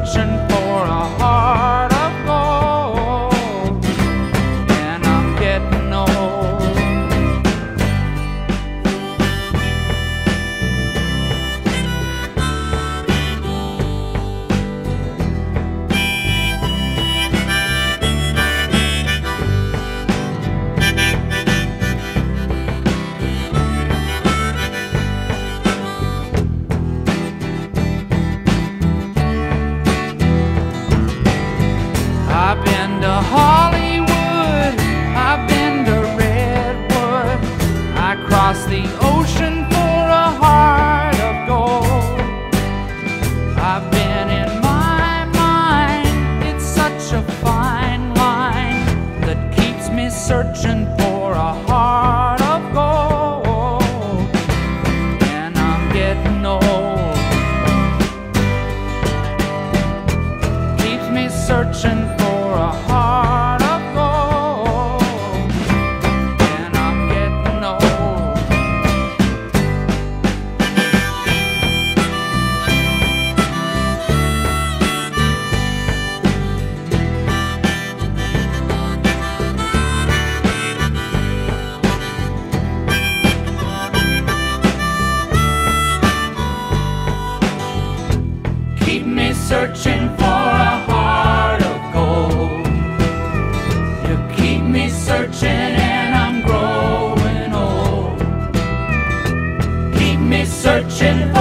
searching for a heart of gold, and I'm getting old. I've been to Hollywood, I've been to Redwood, I crossed the ocean for a heart of gold. I've been in my mind, it's such a fine line that keeps me searching for a heart of gold, and I'm getting old. Keeps me searching for a heart of gold, and I'm getting old. Keep me searching for a heart of gold. You keep me searching and I'm growing old. Keep me searching for